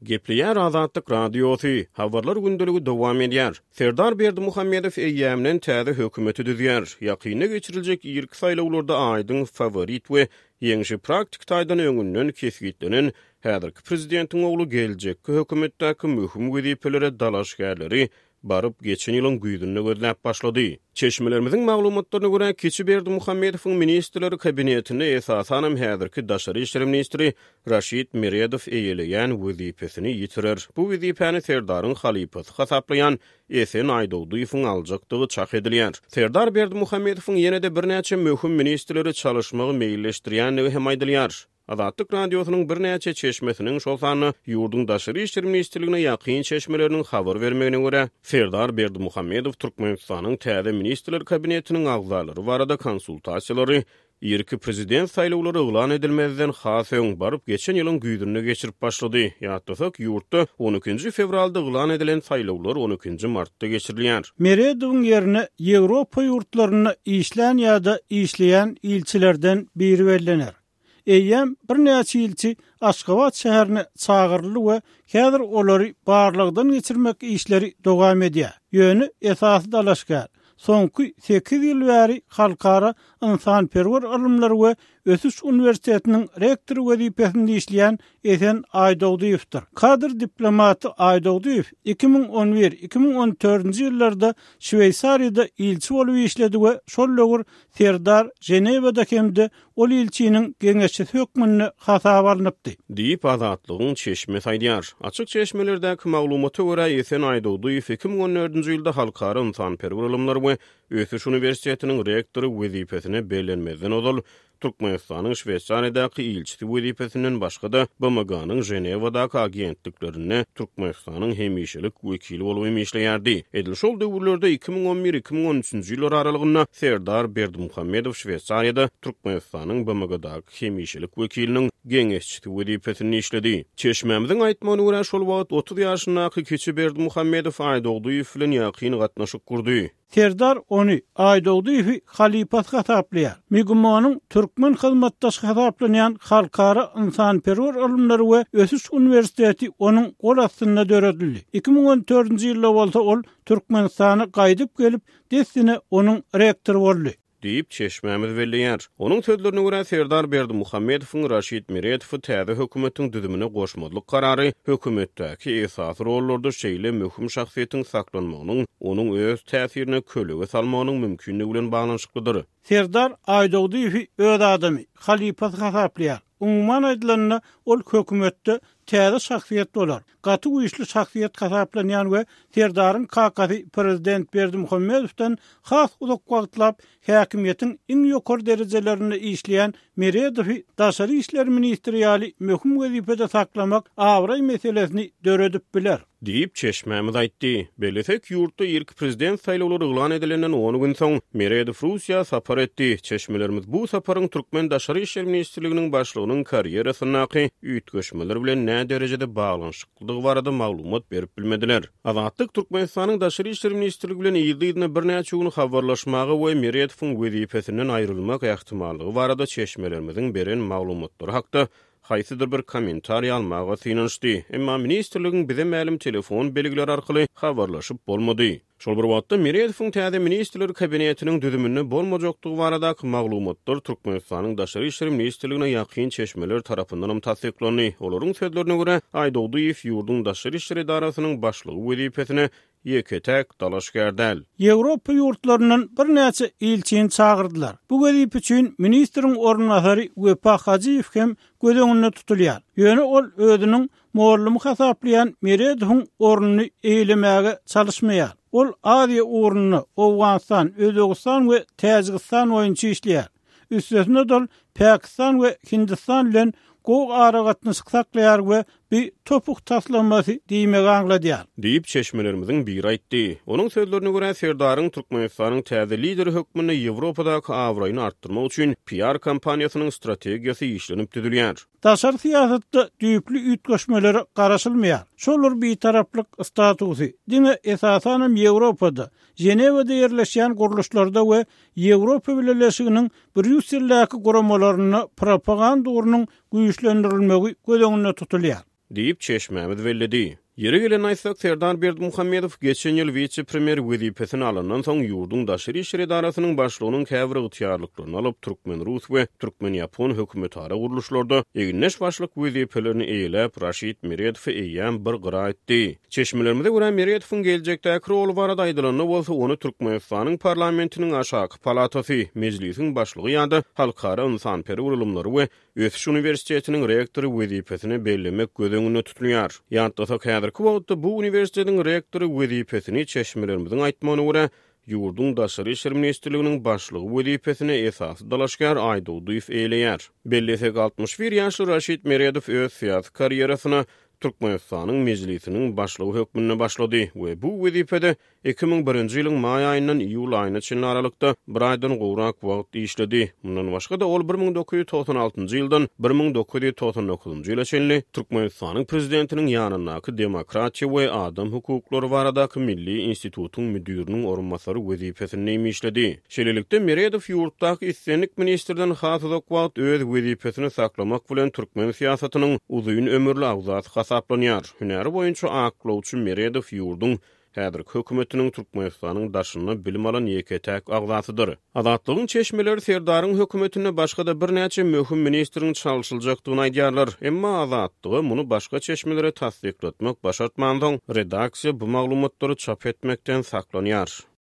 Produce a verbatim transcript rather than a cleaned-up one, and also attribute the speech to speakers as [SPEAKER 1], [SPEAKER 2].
[SPEAKER 1] Gepleýär Azatlyk radiosu, habarlar gündüligi dowam edýär. Serdar Berdimuhammedow eýýämden täze hökümeti düzýär. Ýakyna geçiriljek ýerki saýlawlarda aýdyň favorit we ýeňişi praktik taýdan öňünden kesgitlenen häzirki prezidentiň ogly geljekki hökümetdäki möhüm wezipelere dalaşgärleri barıp geçen ýylyň güýdünde gözläp başlady. Çeşmelerimizin maglumatlaryna görä keçi Berdimuhammedowyň ministrleri kabinetine esasanam häzirki Daşary işler ministri Raşid Miredow eýeleýän wezipesini ýitirer. Bu wezipeni Serdaryň halypasy hasaplayan Esen Aýdowduýewiň aljakdygy çak edilýär. Serdar Berdimuhammedowyň ýene-de birnäçe möhüm ministrleri çalışmagy meýilleşdirýän hem aýdylýar. Azatlyk radiosynyň birnäçe çeşmesiniň şol sany ýurdun Daşary işler ministrligine ýakyn çeşmeleriniň habar bermegine görä Serdar Berdimuhammedow Türkmenistanyň täze ministrler kabinetiniň agzalary barada konsultasiýalary ýerki prezident saýlawlary eglan edilmezden has öň baryp geçen ýylyň güýdünde geçirip başlady. Ýa-da ýurtda on ikinji fevralda eglan edilen saýlawlar on ikinji martda geçirilýär.
[SPEAKER 2] Meredowyň ýerine Ýewropa ýurtlaryna işlän ýa-da işleýän ilçilerden biri bellener. Eýem bir näçe ilçi Aşgabat şäherine çağırly we häzir olary barlygdan geçirmek işleri dowam edýär. Ýöni esasy dalaşgar. Soňky sekiz ýyl bäri halkara insanperwer ilmler we Ösüş Üniversitetiniň rektory wezipesinde işleýän Esen Aýdowduýewdir. Kadr diplomaty Aýdowduýew iki ming on bir iki ming on dördünji ýyllarda Şweýsariýada ilçi bolup işledi we şol lögur Serdar Jenewada hemde ol ilçiniň geňeşçi hökmüne hasap alınıpdy.
[SPEAKER 1] Diýip Azatlygyň çeşmesi aýdýar. Açyk çeşmelerdäki maglumata görä Esen Aýdowduýew iki ming on dördünji ýylda halkara insanperwer ilmler we Ösüş Üniversitetiniň rektory wezipesine belenmezden odal Türkmenistanyň Şweýsariýadaky ilçisi wezipesinden başga-da B M G-nyň Jenewadaky agentliklerine Türkmenistanyň hemişelik wekili bolup işleýärdi. Edil şol döwürlerde iki ming on bir iki ming on üçünji ýylar aralygynda Serdar Berdimuhammedow Şweýsariýada Türkmenistanyň B M G-daky hemişelik wekiliniň geňeşçisi wezipesini işledi. Çeşmemiziň aýtmagyna görä şol wagt otuz ýaşyndaky keçi Berdimuhammedow Aýdowduýew bilen ýakyn gatnaşyk kurdy.
[SPEAKER 2] Serdar onu Aýdowduýewi halypasy hasaplaýar. Migumanyň türkmen hyzmatdaş hasaplanýan halkara insanperwer ilmler we Ösüş Üniversiteti onuň gol astynda döredildi. iki ming on dördünji ýylda bolsa ol Türkmenistany gaýdyp gelip desine onuň rektory boldy.
[SPEAKER 1] Diýip çeşmemiz belleýär. Onuň sözlerine görä Serdar Berdimuhammedowyň Raşid Miredow täze hökümetiň düzümine goşmadyk karary hökümetdäki esasy rollarda şeýle möhüm şahsiýetiň saklanmagynyň onuň öz täsirine kölege salmagynyň mümkinligi bilen baglanyşyklydyr.
[SPEAKER 2] Serdar Aýdowduýew öz adamy halypasy hasaplaýar. Umman aýdylanyna ol hökümetde täze şahsiýet bolar. Gaty güýçli şahsiýet hasaplanýan we Serdaryň kakasy prezident Berdimuhammedowdan has uzak wagtlap häkimiýetiň iň ýokary derejelerinde işleýän Miredowy Daşary işler ministri ýaly möhüm wezipede saklamak awray meselesini döredip biler.
[SPEAKER 1] Diýip çeşmemiz aýtdy. Belesek ýurtda ýerki prezident saýlawlary eglan edilenden on gün soň Miredow Russiýa sapar etdi. Çeşmelerimiz bu saparyň Türkmen Daşary işler ministrliginiň başlygynyň karýerasynaky üýtgeşmeler bilen nä derejede baglanyşyklygy barada maglumat berip bilmediler. Azatlyk Türkmenistanyň Daşary işler ministrligi bilen ýyldyna birnäçe gün habarlaşmagy we Miredowyň wezipesinden aýrylmak ähtimallygy barada çeşmelerimiziň beren maglumatlary hakda haýsydyr bir kommentariýa almaga synanşdy. Emma ministrligiň bize ma'lum telefon belgileri arkaly habarlaşyp bolmady. Şol bir wagtda Miredowyň täze ministrler kabinetiniň düzüminde bolmajakdygy baradaky maglumatlar Türkmenistanyň Daşary işler ministrligine ýakyn çeşmeler tarapyndan tasdiklandy. Olaryň sözlerine görä Aýdowduýew ýurdun Daşary işler idarasynyň başlygy wezipesine ýeketek dalaşgärdäl.
[SPEAKER 2] Ýewropa ýurtlarynyň bir näçe ilçini çağırdylar. Bu wezipe üçin ministriň ornatary Wepa Hajiýew hem göz tutulýar. Ýöne ol özüniň morlumy hasaplayan Miredowyň ornuny eýlemäge çalışmaýar. Ol Aziýa ornuny Owganistan, Özbegistan we Täjikistan boýunça işleýär. Üstesine dol Pakistan we Hindistan bilen goň aragatnaşyk saklaýar we bir topuk taslanmasy diýmegi aňladýar.
[SPEAKER 1] Diýip çeşmelerimiziň biri aýtdy. Onuň sözlerine görä Serdaryň Türkmenistanyň täze lideri hökmüne Ýewropadaky awraýyny artdyrmak üçin P R kampaniýasynyň strategiýasy işlenip düzülýär.
[SPEAKER 2] Daşary siýasatda düýpli üýtgeşmeleri garaşylmaýar. Şolar bir taraplyk statusy diňe esasanam Ýewropada, Jenewada ýerleşýän guruluşlarda we Ýewropa Birleşiginiň Brüsseldäki goramalaryny propaganda urunyň güýçlendirilmegi göz öňünde tutulýar.
[SPEAKER 1] diýip çeşmämiz belledi. Yeri gelen aýsak Serdar Berdimuhammedow geçen ýyl vice-premier wezipesini alandan soň ýurdun daşary işler idarasynyň başlygynyň käbir ygtyýarlyklaryny alyp Türkmen-Rus we Türkmen-Ýapon hökümetara guruluşlarda egneş başlyk wezipelerini eýlep Raşid Meredow eýýän bir gyra etdi. Çeşmelerimize görä Meredowyň geljekdäki rolu barada aýdylanyny bolsa onu Türkmenistanyň parlamentiniň aşaky palatasy, mejlisiň başlygy ýa-da halkara ynsanperi urulumlary we Ötüş Universitetiniň rektory wezipesini bellemek gözüňde tutulýar. Ýa-da Häzirki wagtda bu universitetiň rektory wezipesini çeşmelerimizin aýtmagyna görä ýurdun daşary işler ministrliginiň başlygy wezipesine esasy dalaşgar Aýdow eýleýär. Bellesek altmış bir ýaşly Raşid Meredow öz siýasy karýerasyny Türkmenistanyň mejlisiniň başlygy hökmünde başlady we bu wezipede iki ming birinji ýylyň maý aýyndan iýul aýyna çyn aralykda bir aýdan gowrak wagt işledi. Mundan başga da ol bir ming dokuz ýüz toksan altynjy ýyldan bir ming dokuz ýüz toksan dokuzynjy ýyla çenli Türkmenistanyň prezidentiniň ýanyndaky Demokratiýa we Adam hukuklary baradaky Milli Institutyň müdiriniň orunmasary wezipesini işledi. Şeýlelikde Meredow ýurtdaky islenlik ministrden has wagt öz wezipesini saklamak bilen Türkmen siýasatynyň uzun ömürli awzat hasaplanýar. Hünäri boýunça aklawçy Meredow ýurdun häzirki hökümetiniň Türkmenistanyň daşyny bilim alan ýeketäk agzatydyr. Azatlygyň çeşmeleri Serdaryň hökümetine başga da bir näçe möhüm ministriň çalyşyljakdygyny aýdýarlar. Emma azatlygy muny başga çeşmelere tasdikletmek başartmandyň redaksiýa bu maglumatlary çap etmekden saklanýar.